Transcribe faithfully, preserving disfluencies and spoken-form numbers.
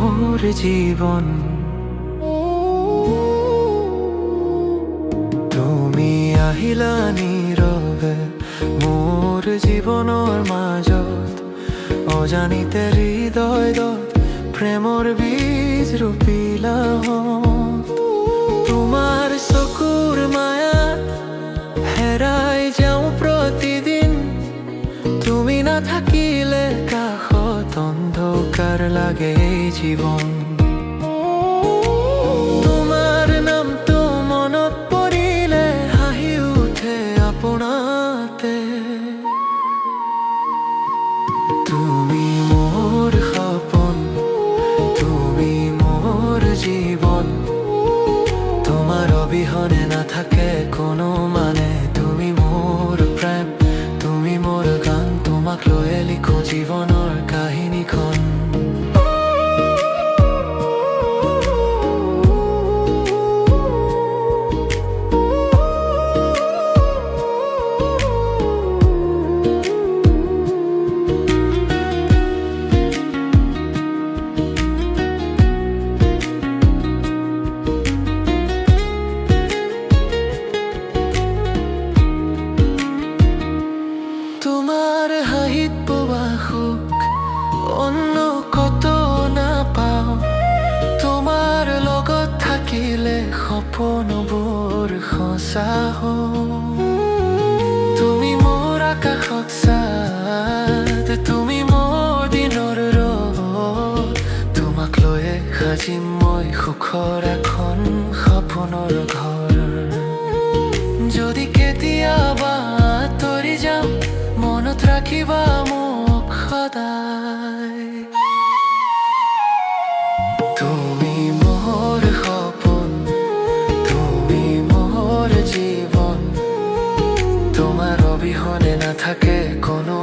মোৰ জীৱন। তুমি আহিলা নীৰৱে মোৰ জীৱনৰ মাজত, অজানিতে হৃদয়ত প্ৰেমৰ বীজ ৰোপিলা। তোমাৰ চকুৰ মায়াত হেৰাই যাওঁ প্ৰতিদিন, তুমি নাথাকিলে কাষত অন্ধকাৰ লাগে এই জীৱন। তোমাৰ নামটো মনত পৰিলে হাঁহি উঠে আপোনাতে, তুমি মোৰ সপোন, তুমি মোৰ জীৱন। তোমাৰ অবিহনে নাথাকে কোনো মানে, তুমি মোৰ প্ৰেম, তুমি মোৰ গান, তোমাক লৈয়ে লিখো জীৱনৰ কাহিনীখন। তোমাৰ হাঁহিত পোৱা সুখ অন্য কত নাপাওঁ, তোমাৰ লগত থাকিলে সপোনবোৰ সঁচা হয়। তুমি মোৰ আকাশত চাঁদ, তুমি মোৰ দিনৰ ৰ'দ, তোমাক লৈয়ে সাজিম মই সুখৰ এখন সপোনৰ ঘৰ। যদি কেতিয়াবা আঁতৰি যাওঁ মনত ৰাখিবা মোক সদায়, তুমি মোৰ সপোন, তুমি মোৰ জীৱন। তোমাৰ অবিহনে নাথাকে কোনো